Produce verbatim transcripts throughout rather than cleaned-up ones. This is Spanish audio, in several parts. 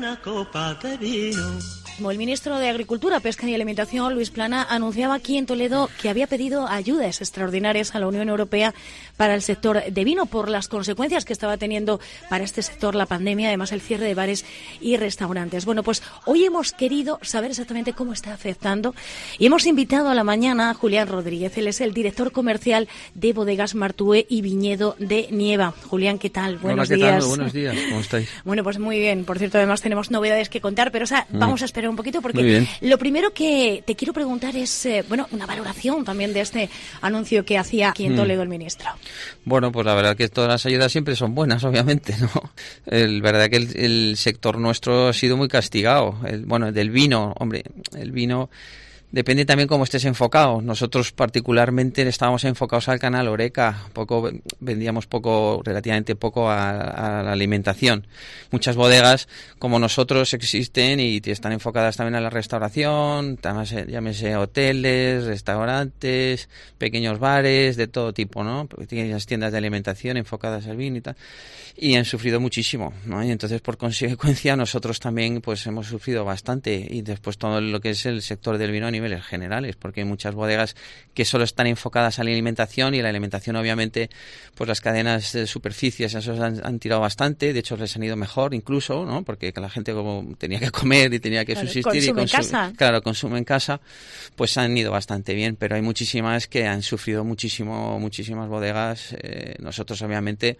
una copa de vino. Como el ministro de Agricultura, Pesca y Alimentación, Luis Plana, anunciaba aquí en Toledo que había pedido ayudas extraordinarias a la Unión Europea para el sector de vino por las consecuencias que estaba teniendo para este sector la pandemia, además el cierre de bares y restaurantes. Bueno, pues hoy hemos querido saber exactamente cómo está afectando y hemos invitado a la mañana a Julián Rodríguez. Él es el director comercial de Bodegas Martúe y Viñedo de Nieva. Julián, ¿qué tal? Buenos Hola, ¿qué días. tal? Buenos días, ¿cómo estáis? Bueno, pues muy bien. Por cierto, además tenemos novedades que contar, pero o sea, mm. vamos a esperar un poquito porque lo primero que te quiero preguntar es, eh, bueno, una valoración también de este anuncio que hacía aquí en Toledo mm. el ministro. Bueno, pues la verdad que todas las ayudas siempre son buenas, obviamente, ¿no? El verdad que el, el sector nuestro ha sido muy castigado. El, bueno, del vino, hombre, el vino depende también cómo estés enfocado. Nosotros particularmente estábamos enfocados al canal Horeca, poco vendíamos poco, relativamente poco a, a la alimentación. Muchas bodegas como nosotros existen y están enfocadas también a la restauración, llámese hoteles, restaurantes, pequeños bares, de todo tipo, ¿no? Pequeñas tiendas de alimentación enfocadas al vino y tal. Y han sufrido muchísimo, ¿no? Y entonces, por consecuencia, nosotros también pues hemos sufrido bastante. Y después todo lo que es el sector del vino a niveles generales, porque hay muchas bodegas que solo están enfocadas a la alimentación y la alimentación, obviamente, pues las cadenas de superficies, esos han, han tirado bastante. De hecho, les han ido mejor incluso, ¿no? Porque la gente como tenía que comer y tenía que claro, subsistir consume y consume, en casa. Claro, consume en casa, pues han ido bastante bien. Pero hay muchísimas que han sufrido muchísimo, muchísimas bodegas. Eh, nosotros, obviamente,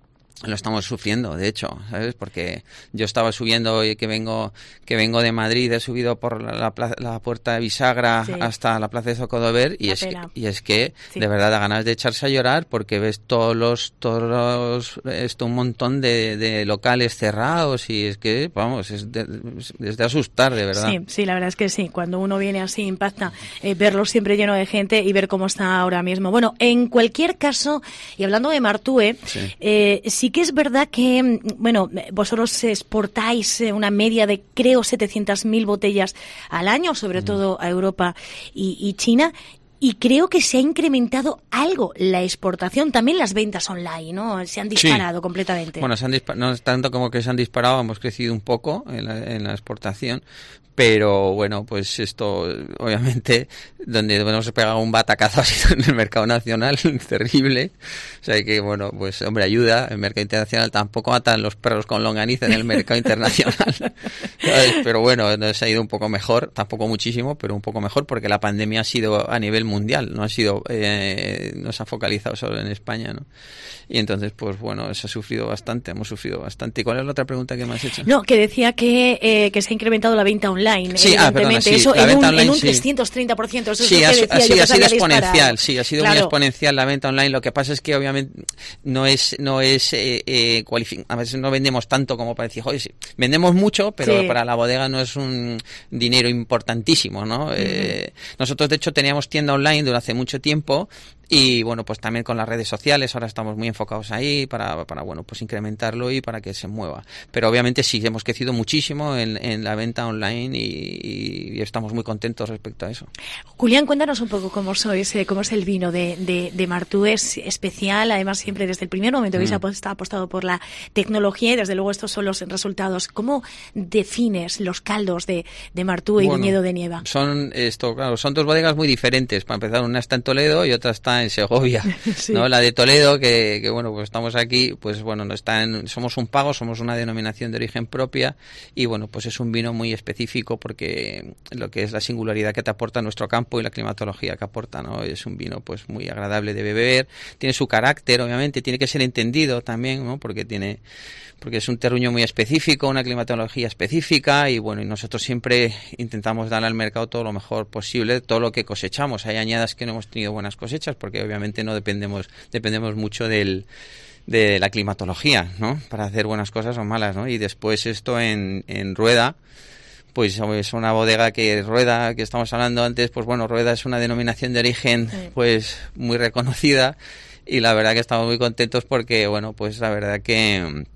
lo estamos sufriendo, de hecho, ¿sabes? Porque yo estaba subiendo y que vengo que vengo de Madrid, he subido por la, la, la puerta de Bisagra sí. hasta la plaza de Zocodover y es, que, y es que sí. de verdad da ganas de echarse a llorar porque ves todos los todos los, esto un montón de, de locales cerrados y es que vamos es de, es de asustar, de verdad. Sí, sí, la verdad es que sí, cuando uno viene así impacta eh, verlo siempre lleno de gente y ver cómo está ahora mismo. Bueno, en cualquier caso, y hablando de Martúe, sí, eh, sí que es verdad que, bueno, vosotros exportáis una media de, creo, setecientas mil botellas al año, sobre mm. todo a Europa y, y China, y creo que se ha incrementado algo la exportación, también las ventas online, ¿no? Se han disparado sí. completamente. Bueno, se han dispa- no es tanto como que se han disparado, hemos crecido un poco en la, en la exportación, pero bueno, pues esto, obviamente, donde hemos pegado un batacazo ha sido en el mercado nacional, terrible. O sea que, bueno, pues hombre, ayuda. El mercado internacional tampoco matan los perros con longaniza en el mercado internacional. ¿Sabes? Pero bueno, nos ha ido un poco mejor, tampoco muchísimo, pero un poco mejor porque la pandemia ha sido a nivel mundial, no ha sido, eh, no se ha focalizado solo en España, ¿no? Y entonces, pues bueno, se ha sufrido bastante, hemos sufrido bastante. ¿Y cuál es la otra pregunta que me has hecho? No, que decía que, eh, que se ha incrementado la venta online. Online, sí, ah, perdona, sí, eso la en venta un, online, en un sí. trescientos treinta por ciento. Eso sí, es lo que ha, decía sí, yo ha sido exponencial, disparado. sí, ha sido claro. muy exponencial la venta online. Lo que pasa es que obviamente no es, no es eh, eh, cualific- a veces no vendemos tanto como para decir, oye, sí, vendemos mucho, pero sí. para la bodega no es un dinero importantísimo, ¿no? Uh-huh. Eh, nosotros de hecho teníamos tienda online durante hace mucho tiempo. Y bueno, pues también con las redes sociales, ahora estamos muy enfocados ahí para, para bueno, pues incrementarlo y para que se mueva. Pero obviamente sí, hemos crecido muchísimo en, en la venta online y, y estamos muy contentos respecto a eso. Julián, cuéntanos un poco cómo sois, cómo es el vino de, de, de Martúe, es especial, además siempre desde el primer momento que mm. se ha apostado por la tecnología y desde luego estos son los resultados. ¿Cómo defines los caldos de, de Martúe bueno, y Viñedo de Nieva? Son esto, claro, son dos bodegas muy diferentes. Para empezar, una está en Toledo y otra está en Segovia, sí. ¿no? La de Toledo, que, que bueno, pues estamos aquí, pues bueno, no está en, somos un pago, somos una denominación de origen propia y bueno, pues es un vino muy específico porque lo que es la singularidad que te aporta nuestro campo y la climatología que aporta, ¿no? Es un vino pues muy agradable de beber, tiene su carácter, obviamente, tiene que ser entendido también, ¿no? Porque tiene, porque es un terruño muy específico, una climatología específica y bueno, y nosotros siempre intentamos dar al mercado todo lo mejor posible, todo lo que cosechamos. Hay añadas que no hemos tenido buenas cosechas porque obviamente no dependemos dependemos mucho del de la climatología, ¿no? Para hacer buenas cosas o malas, ¿no? Y después esto en, en Rueda, pues es una bodega que Rueda, que estamos hablando antes, pues bueno, Rueda es una denominación de origen sí. pues muy reconocida y la verdad que estamos muy contentos porque, bueno, pues la verdad que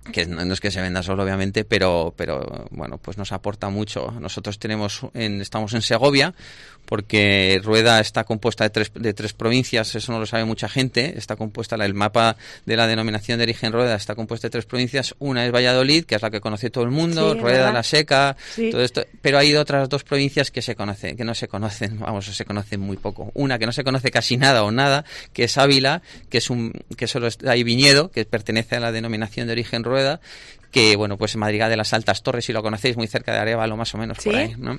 que no es que se venda solo, obviamente, pero pero bueno, pues nos aporta mucho. Nosotros tenemos en, estamos en Segovia, porque Rueda está compuesta de tres de tres provincias, eso no lo sabe mucha gente. Está compuesta, el mapa de la denominación de origen Rueda está compuesta de tres provincias. Una es Valladolid, que es la que conoce todo el mundo, sí, Rueda, ¿verdad? La Seca, sí. Todo esto, pero hay otras dos provincias que se conocen, que no se conocen, vamos, se conocen muy poco. Una que no se conoce casi nada o nada, que es Ávila, que es un que solo hay viñedo, que pertenece a la denominación de origen Rueda, que bueno, pues en Madrigal de las Altas Torres, si lo conocéis, muy cerca de Arévalo, más o menos, ¿sí? Por ahí, ¿no?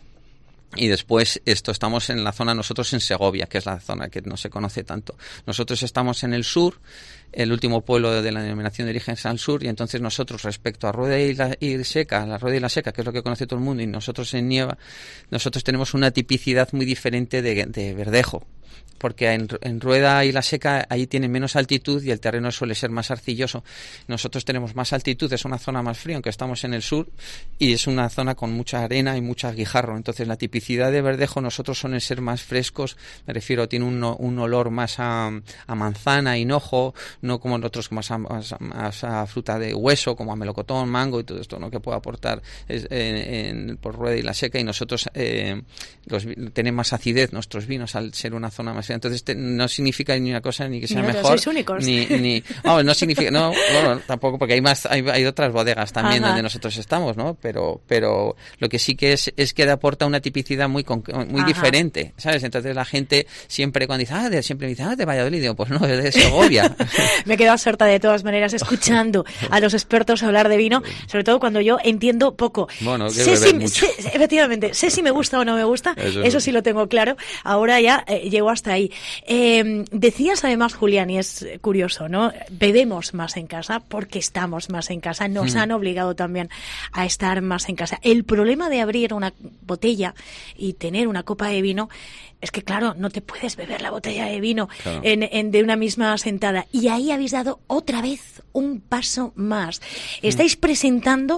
Y después esto estamos en la zona, nosotros en Segovia, que es la zona que no se conoce tanto. Nosotros estamos en el sur, el último pueblo de la denominación de origen es al sur, y entonces nosotros respecto a Rueda y, la, y Seca, la Rueda y la Seca, que es lo que conoce todo el mundo, y nosotros en Nieva, nosotros tenemos una tipicidad muy diferente de, de verdejo. Porque en, en Rueda y la Seca ahí tienen menos altitud y el terreno suele ser más arcilloso. Nosotros tenemos más altitud, es una zona más fría, aunque estamos en el sur, y es una zona con mucha arena y mucha guijarro. Entonces la tipicidad de verdejo, nosotros suelen ser más frescos, me refiero, tiene un, un olor más a, a manzana, hinojo, no como en otros más a, más, más a fruta de hueso, como a melocotón, mango y todo esto, ¿no? Que puede aportar es, en, en, por Rueda y la Seca. Y nosotros eh, los, tenemos más acidez nuestros vinos al ser una zona más fría. Entonces te, no significa ni una cosa ni que sea no, mejor, sois únicos. ni, ni no, no significa, no, bueno, tampoco, porque hay más, hay, hay otras bodegas también. Ajá. Donde nosotros estamos, ¿no? Pero, pero lo que sí que es es que aporta una tipicidad muy muy Ajá. diferente, ¿sabes? Entonces la gente siempre cuando dice, ah, de, siempre me dice, ah, de Valladolid, digo, pues no, es de Segovia. Me he quedado absorta de todas maneras escuchando a los expertos hablar de vino, sobre todo cuando yo entiendo poco. Bueno, que sé beber si, mucho. Sé, efectivamente, sé si me gusta o no me gusta, eso, eso sí lo tengo claro. Ahora ya eh, llego hasta ahí. Eh, decías además, Julián, y es curioso, ¿no? Bebemos más en casa porque estamos más en casa. Nos mm. han obligado también a estar más en casa. El problema de abrir una botella y tener una copa de vino es que, claro, no te puedes beber la botella de vino claro. en, en, de una misma sentada. Y ahí habéis dado otra vez un paso más. Estáis mm. presentando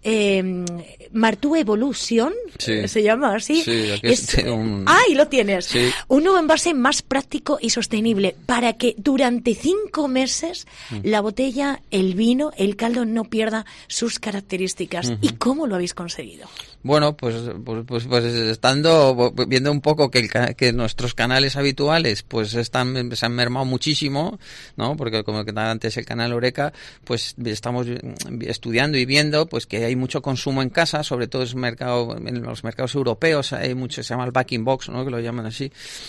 eh, Martú Evolution, sí. ¿se llama así? Sí, aquí es, un... Ah, y lo tienes. Sí. Un nuevo envase más práctico y sostenible para que durante cinco meses mm. la botella, el vino, el caldo no pierda sus características. Uh-huh. ¿Y cómo lo habéis conseguido? Bueno, pues, pues, pues, pues estando, viendo un poco que, el, que nuestros canales habituales pues están, se han mermado muchísimo, ¿no? Porque como que antes el canal Oreca, pues estamos estudiando y viendo pues que hay mucho consumo en casa, sobre todo en, mercado, en los mercados europeos, hay mucho, se llama el back in box, ¿no? Que lo llaman así.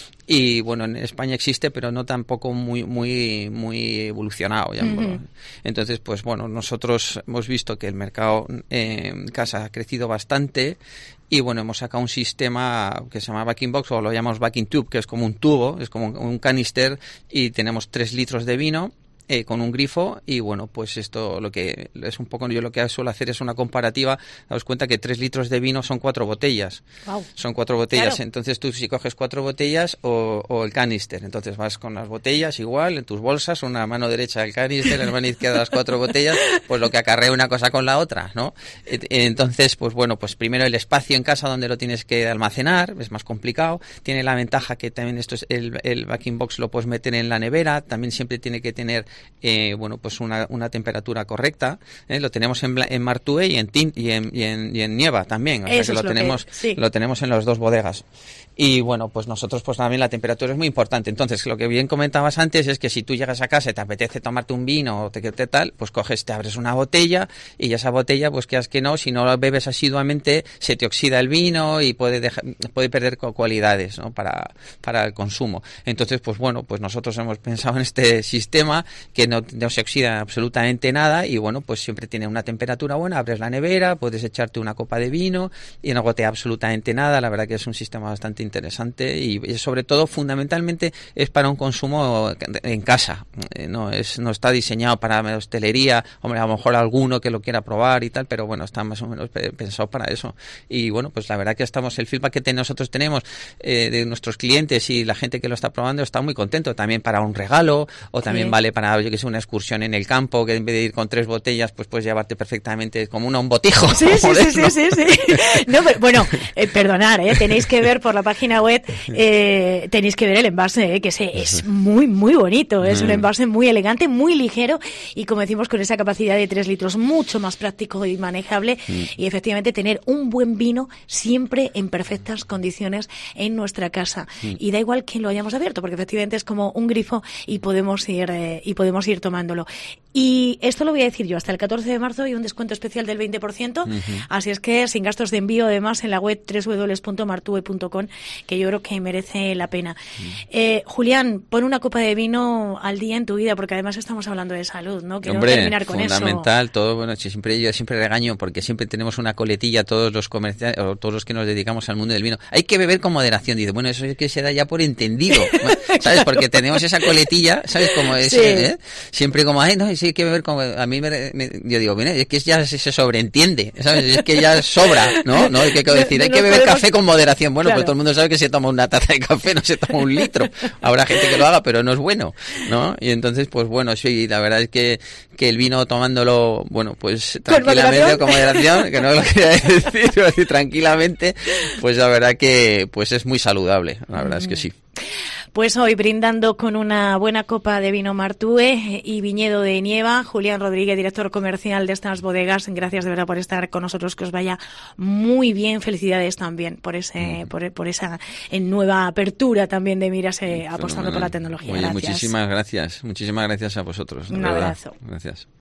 Y bueno, en España existe, pero no tampoco muy muy muy evolucionado. Ya. Uh-huh. Entonces, pues bueno, nosotros hemos visto que el mercado eh, en casa ha crecido bastante y bueno, hemos sacado un sistema que se llama Backing Box, o lo llamamos Backing Tube, que es como un tubo, es como un canister, y tenemos tres litros de vino Eh, con un grifo. Y bueno, pues esto lo que es un poco, yo lo que suelo hacer es una comparativa. Daos cuenta que tres litros de vino son cuatro botellas. Wow. Son cuatro botellas. Claro. Entonces tú si coges cuatro botellas o, o el canister, entonces vas con las botellas igual en tus bolsas, una mano derecha el canister, en la mano izquierda las cuatro botellas, pues lo que acarrea una cosa con la otra, ¿no? Entonces, pues bueno, pues primero el espacio en casa donde lo tienes que almacenar es más complicado. Tiene la ventaja que también esto es el, el backing box lo puedes meter en la nevera. También siempre tiene que tener Eh, bueno, pues una, una temperatura correcta. ¿eh? Lo tenemos en, en Martúe y en Tint y en, y en, y en Nieva también. O sea que lo, lo tenemos, que, sí. lo tenemos en las dos bodegas. Y bueno, pues nosotros pues también la temperatura es muy importante. Entonces, lo que bien comentabas antes es que si tú llegas a casa y te apetece tomarte un vino o te, te tal, pues coges, te abres una botella y esa botella, pues quieras que no, si no la bebes asiduamente, se te oxida el vino y puede dejar, puede perder cualidades, ¿no? para, para el consumo. Entonces, pues bueno, pues nosotros hemos pensado en este sistema que no, no se oxida absolutamente nada y bueno, pues siempre tiene una temperatura buena, abres la nevera, puedes echarte una copa de vino y no gotea absolutamente nada. La verdad que es un sistema bastante interesante y, y sobre todo fundamentalmente es para un consumo en casa, no es no está diseñado para la hostelería. Hombre, a lo mejor alguno que lo quiera probar y tal, pero bueno, está más o menos pensado para eso. Y bueno, pues la verdad que estamos, el feedback que te, nosotros tenemos eh, de nuestros clientes y la gente que lo está probando está muy contento, también para un regalo o también sí. vale para para, yo que sé, una excursión en el campo, que en vez de ir con tres botellas, pues puedes llevarte perfectamente como una, un botijo. Sí, sí, sí, sí, sí, sí. No, pero, bueno, eh, perdonar, eh, tenéis que ver por la página web, eh, tenéis que ver el envase, eh, que se, es muy, muy bonito. Es un envase muy elegante, muy ligero y, como decimos, con esa capacidad de tres litros, mucho más práctico y manejable. Mm. Y efectivamente tener un buen vino siempre en perfectas condiciones en nuestra casa. Mm. Y da igual que lo hayamos abierto, porque efectivamente es como un grifo y podemos ir eh, y podemos ir tomándolo. Y esto lo voy a decir yo, hasta el catorce de marzo hay un descuento especial del veinte por ciento, uh-huh. Así es que sin gastos de envío, además, en la web doble u doble u doble u punto martue punto com, que yo creo que merece la pena. Uh-huh. Eh, Julián, pon una copa de vino al día en tu vida, porque además estamos hablando de salud, ¿no? Quiero Hombre, terminar con fundamental, eso. todo, bueno, siempre yo siempre regaño, porque siempre tenemos una coletilla todos los comerciales, o todos los que nos dedicamos al mundo del vino. Hay que beber con moderación, dice, bueno, eso es que se da ya por entendido, ¿sabes? Porque tenemos esa coletilla, ¿sabes? Como es, sí. ¿eh? Siempre como, ay, no, sí hay que beber como, a mí me, me, yo digo, mira, es que ya se, se sobreentiende, ¿sabes? Es que ya sobra, ¿no? No hay que decir, hay que beber podemos... café con moderación. Bueno, claro. Pues todo el mundo sabe que se toma una taza de café, no se toma un litro. Habrá gente que lo haga, pero no es bueno, ¿no? Y entonces, pues bueno, sí, la verdad es que, que el vino tomándolo, bueno, pues tranquilamente, con moderación, que no lo quería decir, pero decir tranquilamente, pues la verdad que, pues es muy saludable, la verdad mm. es que sí. Pues hoy, brindando con una buena copa de vino Martue y viñedo de Nieva, Julián Rodríguez, director comercial de estas bodegas, gracias de verdad por estar con nosotros, que os vaya muy bien. Felicidades también por ese, mm. por, por esa nueva apertura también de miras eh, apostando por la tecnología. Oye, gracias. Muchísimas gracias, muchísimas gracias a vosotros. Un abrazo. Gracias.